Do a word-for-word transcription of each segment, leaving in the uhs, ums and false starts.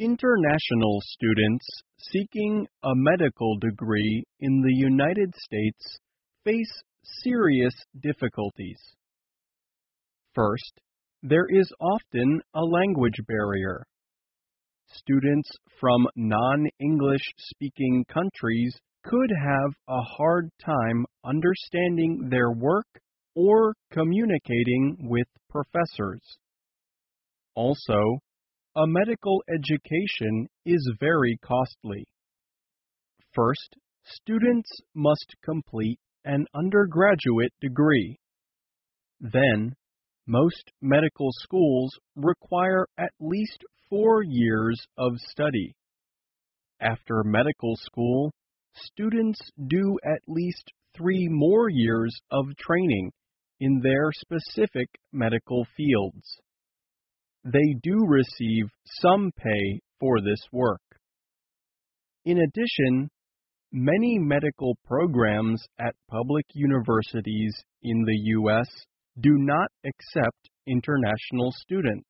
International students seeking a medical degree in the United States face serious difficulties. First, there is often a language barrier. Students from non-English speaking countries could have a hard time understanding their work or communicating with professors. Also, a medical education is very costly. First, students must complete an undergraduate degree. Then, most medical schools require at least four years of study. After medical school, students do at least three more years of training in their specific medical fields. They do receive some pay for this work. In addition, many medical programs at public universities in the U S do not accept international students.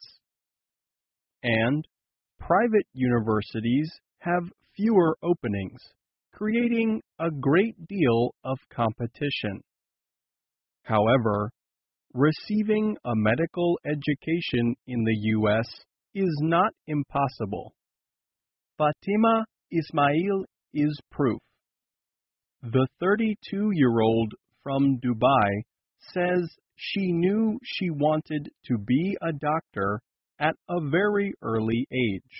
And private universities have fewer openings, creating a great deal of competition. However, receiving a medical education in the U S is not impossible. Fatima Ismail is proof. The thirty-two-year-old from Dubai says she knew she wanted to be a doctor at a very early age.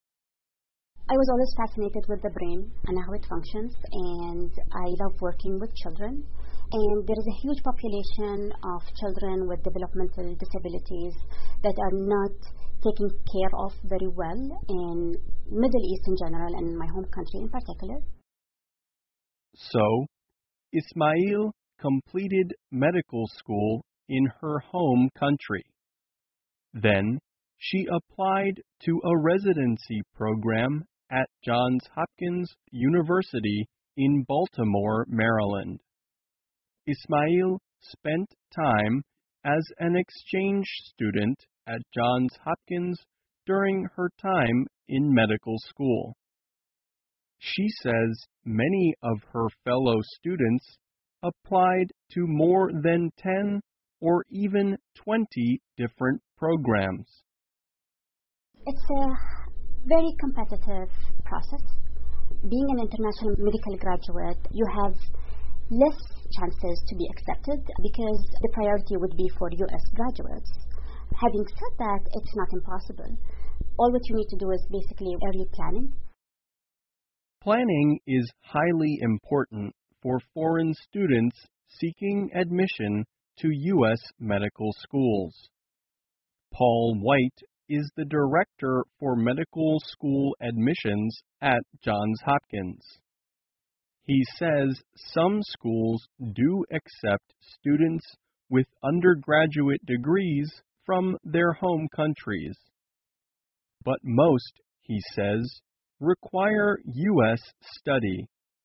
I was always fascinated with the brain and how it functions, and I love working with children. And there is a huge population of children with developmental disabilities that are not taken care of very well in Middle East in general and in my home country in particular. So, Ismail completed medical school in her home country. Then, she applied to a residency program at Johns Hopkins University in Baltimore, Maryland. Ismail spent time as an exchange student at Johns Hopkins during her time in medical school. She says many of her fellow students applied to more than ten or even twenty different programs. It's a very competitive process. Being an international medical graduate, you have less chances to be accepted because the priority would be for U S graduates. Having said that, it's not impossible. All what you need to do is basically early planning. Planning is highly important for foreign students seeking admission to U S medical schools. Paul White is the director for medical school admissions at Johns Hopkins. He says some schools do accept students with undergraduate degrees from their home countries. But most, he says, require U S study.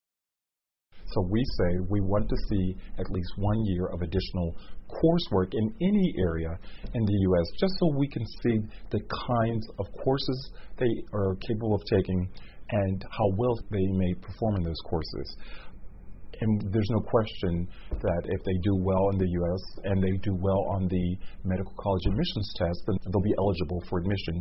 So we say we want to see at least one year of additional coursework in any area in the U S just so we can see the kinds of courses they are capable of taking and how well they may perform in those courses. And there's no question that if they do well in the U S and they do well on the medical college admissions test, then they'll be eligible for admission.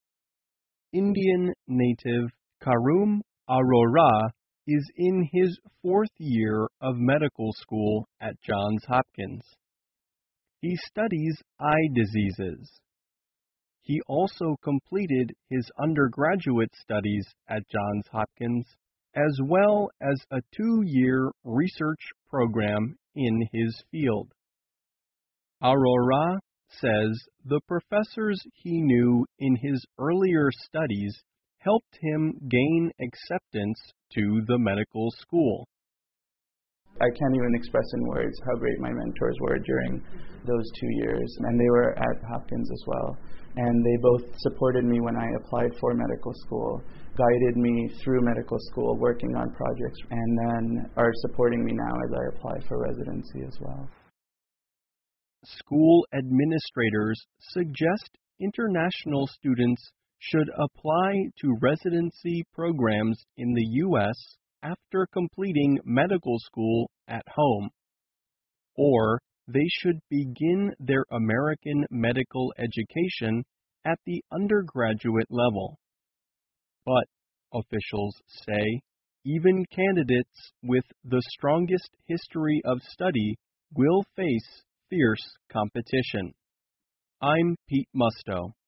Indian native Karum Arora is in his fourth year of medical school at Johns Hopkins. He studies eye diseases. He also completed his undergraduate studies at Johns Hopkins, as well as a two-year research program in his field. Arora says the professors he knew in his earlier studies helped him gain acceptance to the medical school. I can't even express in words how great my mentors were during those two years, and they were at Hopkins as well. And they both supported me when I applied for medical school, guided me through medical school, working on projects, and then are supporting me now as I apply for residency as well. School administrators suggest international students should apply to residency programs in the U S after completing medical school at home, or they should begin their American medical education at the undergraduate level. But, officials say, even candidates with the strongest history of study will face fierce competition. I'm Pete Musto.